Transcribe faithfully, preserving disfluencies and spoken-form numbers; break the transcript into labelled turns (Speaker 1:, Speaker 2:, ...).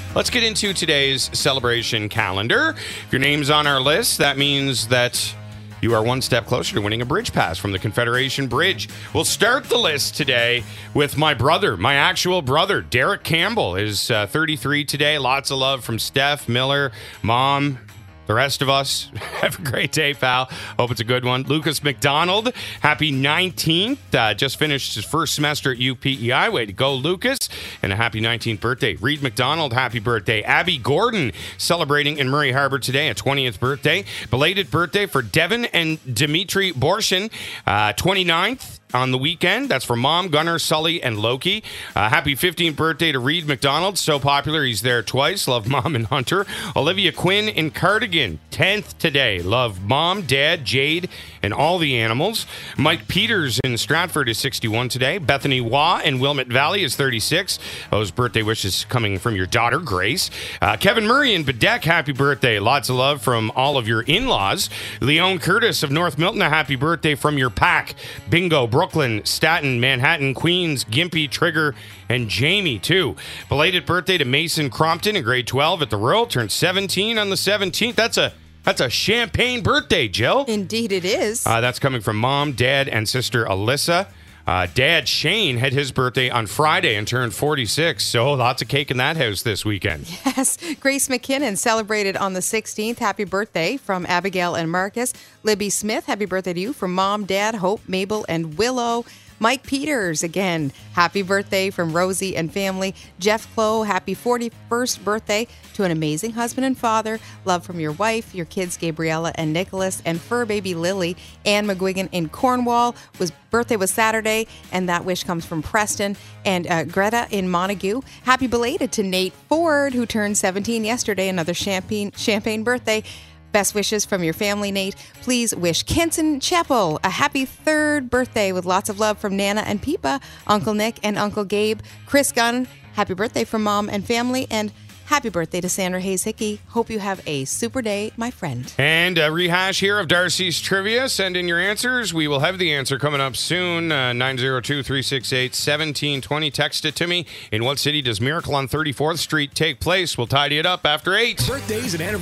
Speaker 1: Let's get into today's celebration calendar. If your name's on our list, that means that you are one step closer to winning a bridge pass from the Confederation Bridge. We'll start the list today with my brother, my actual brother, Derek Campbell, is uh, thirty-three today. Lots of love from Steph, Miller, Mom, the rest of us. Have a great day, pal. Hope it's a good one. Lucas McDonald, happy nineteenth. Uh, just finished his first semester at U P E I. Way to go, Lucas. And a happy nineteenth birthday. Reed McDonald, happy birthday. Abby Gordon, celebrating in Murray Harbor today, a twentieth birthday. Belated birthday for Devin and Dimitri Borshin, uh, twenty-ninth. On the weekend. That's for Mom, Gunnar, Sully, and Loki. Uh, happy fifteenth birthday to Reed McDonald. So popular, he's there twice. Love Mom and Hunter. Olivia Quinn in Cardigan, tenth today. Love Mom, Dad, Jade, and all the animals. Mike Peters in Stratford is sixty-one today. Bethany Waugh in Wilmette Valley is thirty-six. Those birthday wishes coming from your daughter, Grace. Uh, Kevin Murray in Bedeck, happy birthday. Lots of love from all of your in-laws. Leon Curtis of North Milton, a happy birthday from your pack. Bingo, Brooklyn, Staten, Manhattan, Queens, Gympie, Trigger, and Jamie, too. Belated birthday to Mason Crompton in grade twelve at the Royal. Turned seventeen on the seventeenth. That's a that's a champagne birthday, Jill.
Speaker 2: Indeed it is.
Speaker 1: Uh, that's coming from Mom, Dad, and sister Alyssa. Uh, Dad Shane had his birthday on Friday and turned forty-six, so lots of cake in that house this weekend.
Speaker 2: Yes. Grace McKinnon celebrated on the sixteenth. Happy birthday from Abigail and Marcus. Libby Smith, happy birthday to you from Mom, Dad, Hope, Mabel, and Willow. Mike Peters, again, happy birthday from Rosie and family. Jeff Clow, happy forty-first birthday to an amazing husband and father. Love from your wife, your kids, Gabriella and Nicholas, and fur baby Lily. Anne McGuigan in Cornwall. Was birthday was Saturday, and that wish comes from Preston. And uh, Greta in Montague. Happy belated to Nate Ford, who turned seventeen yesterday. Another champagne, champagne birthday. Best wishes from your family, Nate. Please wish Kenton Chapel a happy third birthday with lots of love from Nana and Peepa, Uncle Nick and Uncle Gabe. Chris Gunn, happy birthday from Mom and family. And happy birthday to Sandra Hayes Hickey. Hope you have a super day, my friend.
Speaker 1: And a rehash here of Darcy's trivia. Send in your answers. We will have the answer coming up soon. Uh, nine zero two, three six eight, one seven two zero. Text it to me. In what city does Miracle on thirty-fourth Street take place? We'll tidy it up after eight.
Speaker 3: Birthdays and anniversaries.